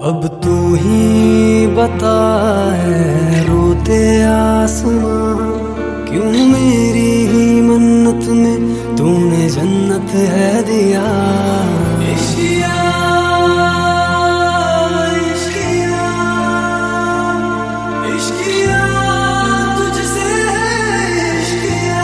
अब तू ही बता है रोते आसमां, क्यों मेरी ही मन्नत में तूने जन्नत है दिया। इश्किया इश्किया इश्किया तुझसे है इश्किया।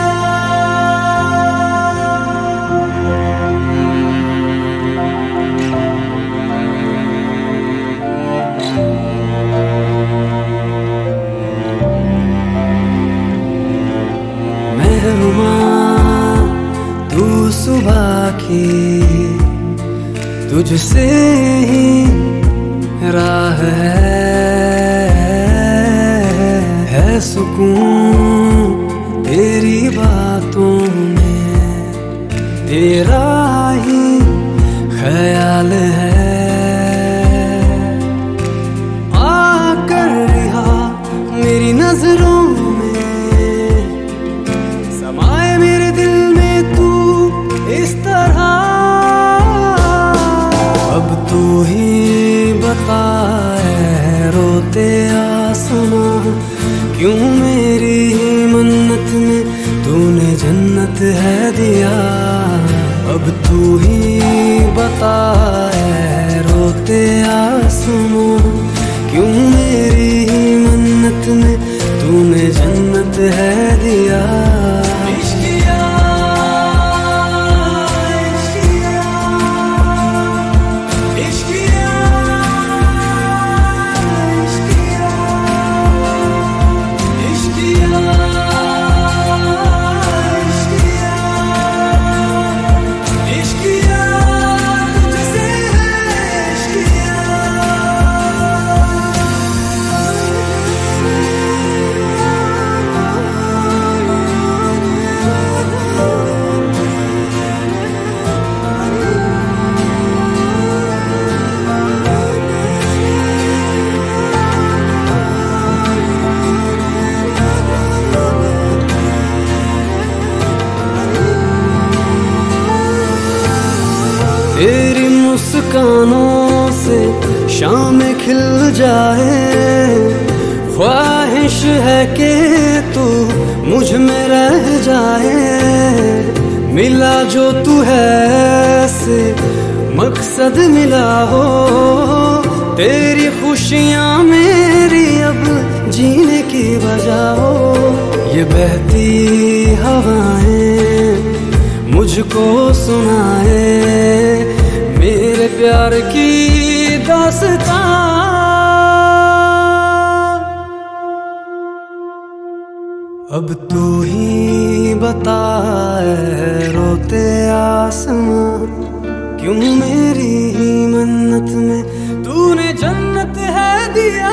तू सुबह की तुझसे ही राह है सुकून तेरी बातों में, तेरा ही ख्याल है। आकर रिहा मेरी नजरों इस तरह, अब तू ही बता है रोते आसमां, क्यों मेरी ही मन्नत में तूने जन्नत है दिया। अब तू ही बता है रोते आसमां, क्यों मेरी ही मन्नत में तूने जन्नत है दिया। तेरी मुस्कानों से शाम खिल जाए, ख्वाहिश है कि तू मुझ में रह जाए। मिला जो तू है से मकसद मिला हो, तेरी खुशियाँ मेरी अब जीने की वजह हो। ये बहती हवाएं मुझको सुनाए मेरे प्यार की दास्तां। अब तू ही बता है रोते आसमां, क्यों मेरी ही मन्नत में तूने जन्नत है दिया।